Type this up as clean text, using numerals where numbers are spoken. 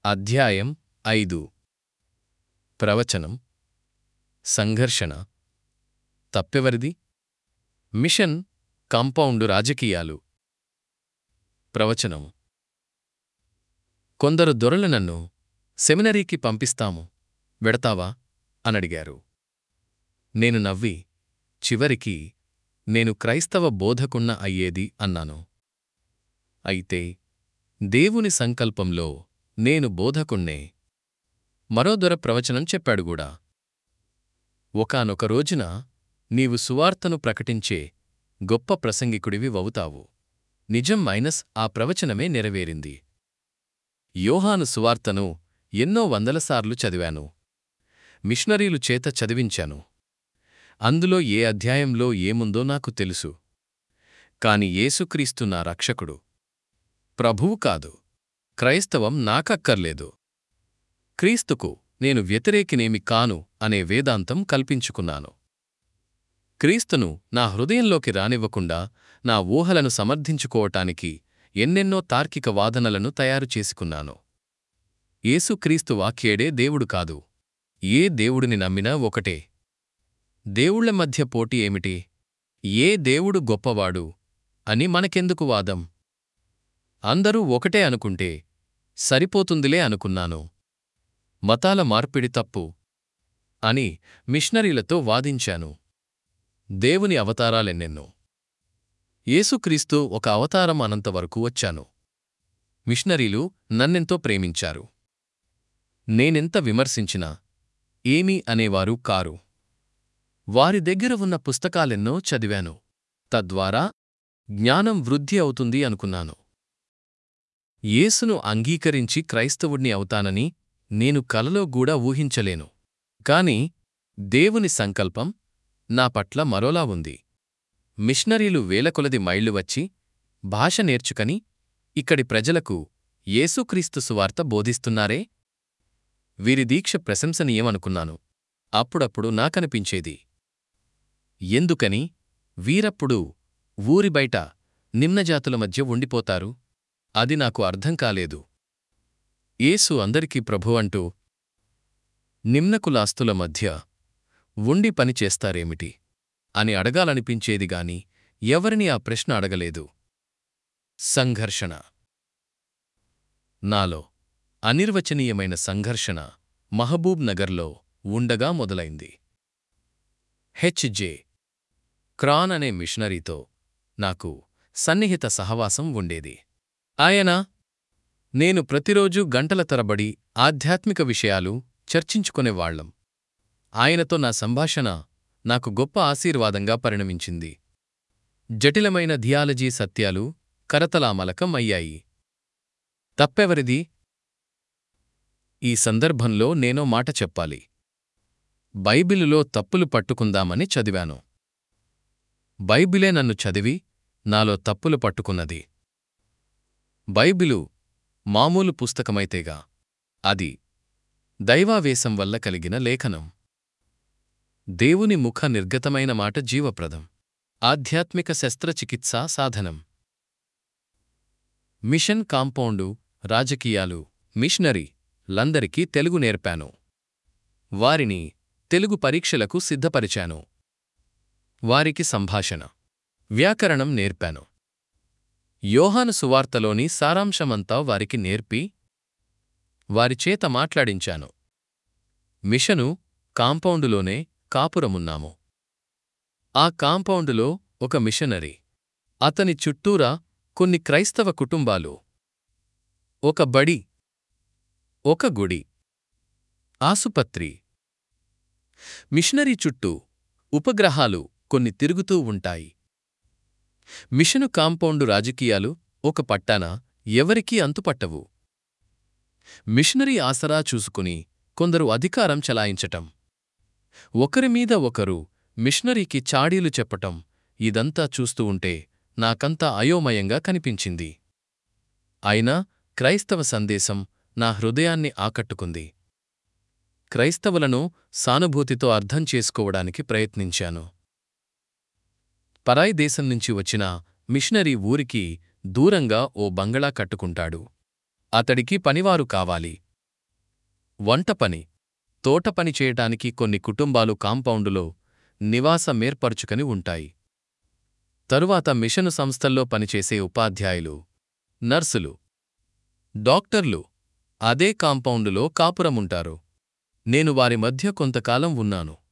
అధ్యాయం 5 ప్రవచనం సంఘర్షణ తప్పెవరిది మిషన్ కాంపౌండు రాజకీయాలు ప్రవచనం కొందరు దొరలు నన్ను సెమినరీకి పంపిస్తాము వెడతావా అనడిగారు. నేను నవ్వి చివరికి నేను క్రైస్తవ బోధకున్న అయ్యేది అన్నాను. అయితే దేవుని సంకల్పంలో నేను బోధకుణ్ణే. మరో దొర ప్రవచనం చెప్పాడుగూడా. ఒకానొక రోజున నీవు సువార్తను ప్రకటించే గొప్ప ప్రసంగికుడివి వవుతావు. నిజం మైనస్ ఆ ప్రవచనమే నెరవేరింది. యోహాను సువార్తను ఎన్నో వందలసార్లు చదివాను. మిషనరీలు చేత చదివించాను. అందులో ఏ అధ్యాయంలో ఏముందో నాకు తెలుసు. కాని యేసుక్రీస్తు నా రక్షకుడు. ప్రభువు కాదు. క్రైస్తవం నాకక్కర్లేదు. క్రీస్తుకు నేను వ్యతిరేకినేమి కాను అనే వేదాంతం కల్పించుకున్నాను. క్రీస్తును నా హృదయంలోకి రానివ్వకుండా నా ఊహలను సమర్థించుకోవటానికి ఎన్నెన్నో తార్కిక వాదనలను తయారు చేసుకున్నాను. యేసుక్రీస్తు వాక్యేడే దేవుడు కాదు. ఏ దేవుడిని నమ్మినా ఒకటే. దేవుళ్ల మధ్య పోటీ ఏమిటి? ఏ దేవుడు గొప్పవాడు అని మనకెందుకు వాదం? అందరూ ఒకటే అనుకుంటే సరిపోతుందిలే అనుకున్నాను. మతాల మార్పిడి తప్పు అని మిషనరీలతో వాదించాను. దేవుని అవతారాలెన్నెన్నో. యేసుక్రీస్తు ఒక అవతారం అనంతవరకు వచ్చాను. మిషనరీలు నన్నెంతో ప్రేమించారు. నేనెంత విమర్శించినా ఏమీ అనేవారు కారు. వారి దగ్గర ఉన్న పుస్తకాలెన్నో చదివాను. తద్వారా జ్ఞానం వృద్ధి అవుతుంది అనుకున్నాను. యేసును అంగీకరించి క్రైస్తవుణ్ణి అవుతానని నేను కలలో గూడా ఊహించలేను. కాని దేవుని సంకల్పం నా పట్ల మరోలా ఉంది. మిషనరీలు వేలకొలది మైళ్లు వచ్చి భాష నేర్చుకని ఇక్కడి ప్రజలకు యేసుక్రీస్తు సువార్త బోధిస్తున్నారే. వీరి దీక్ష ప్రశంసనీయమనుకున్నాను. అప్పుడప్పుడు నాకనిపించేది, ఎందుకని వీరప్పుడు ఊరి బయట నిమ్నజాతుల మధ్య ఉండిపోతారు? అది నాకు అర్థం కాలేదు. యేసు అందరికీ ప్రభువంటూ నిమ్నకులాస్తుల మధ్య ఉండి పనిచేస్తారేమిటి అని అడగాలనిపించేదిగాని ఎవరినీ ఆ ప్రశ్న అడగలేదు. సంఘర్షణ నాలో అనిర్వచనీయమైన సంఘర్షణ మహబూబ్ నగర్లో ఉండగా మొదలైంది. హెచ్.జె. క్రాన్ అనే మిషనరీతో నాకు సన్నిహిత సహవాసం ఉండేది. ఆయన నేను ప్రతిరోజూ గంటల తరబడి ఆధ్యాత్మిక విషయాలు చర్చించుకునేవాళ్లం. ఆయనతో నా సంభాషణ నాకు గొప్ప ఆశీర్వాదంగా పరిణమించింది. జటిలమైన థియాలజీ సత్యాలు కరతలామలకం అయ్యాయి. తప్పెవరిది? ఈ సందర్భంలో నేనో మాట చెప్పాలి. బైబిలులో తప్పులు పట్టుకుందామని చదివాను. బైబిలే నన్ను చదివి నాలో తప్పులు పట్టుకున్నది. బైబిలు మామూలు పుస్తకమైతేగా, అది దైవావేశం వల్ల కలిగిన లేఖనం. దేవుని ముఖ నిర్గతమైన మాట జీవప్రదం. ఆధ్యాత్మిక శస్త్రచికిత్సా సాధనం. మిషన్ కాంపౌండు రాజకీయాలు మిషనరీ లందరికీ తెలుగు నేర్పాను. వారిని తెలుగు పరీక్షలకు సిద్ధపరిచాను. వారికి సంభాషణ, వ్యాకరణం నేర్పాను. యోహాను సువార్తలోని సారాంశమంతా వారికి నేర్పి వారిచేత మాట్లాడించాను. మిషను కాంపౌండులోనే కాపురమున్నాము. ఆ కాంపౌండులో ఒక మిషనరీ, అతని చుట్టూరా కొన్ని క్రైస్తవ కుటుంబాలు, ఒక బడి, ఒక గుడి, ఆసుపత్రి. మిషనరీ చుట్టూ ఉపగ్రహాలు కొన్ని తిరుగుతూ ఉంటాయి. మిషను కాంపౌండు రాజకీయాలు ఒక పట్టాన ఎవరికీ అంతుపట్టవు. మిషనరీ ఆసరా చూసుకుని కొందరు అధికారం చలాయించటం, ఒకరిమీద ఒకరు మిషనరీకి చాడీలు చెప్పటం, ఇదంతా చూస్తూ ఉంటే నాకంతా అయోమయంగా కనిపించింది. అయినా క్రైస్తవ సందేశం నా హృదయాన్ని ఆకట్టుకుంది. క్రైస్తవులను సానుభూతితో అర్థం చేసుకోవడానికి ప్రయత్నించాను. పరాయి దేశం నుంచి వచ్చిన మిషనరీ ఊరికి దూరంగా ఓ బంగళా కట్టుకుంటాడు. అతడికి పనివారు కావాలి. వంటపని. తోటపని చేయటానికి కొన్ని కుటుంబాలు కాంపౌండులో నివాసమేర్పరుచుకని ఉంటాయి. తరువాత మిషను సంస్థల్లో పనిచేసే ఉపాధ్యాయులు, నర్సులు, డాక్టర్లు అదే కాంపౌండులో కాపురముంటారు. నేను వారి మధ్య కొంతకాలం ఉన్నాను.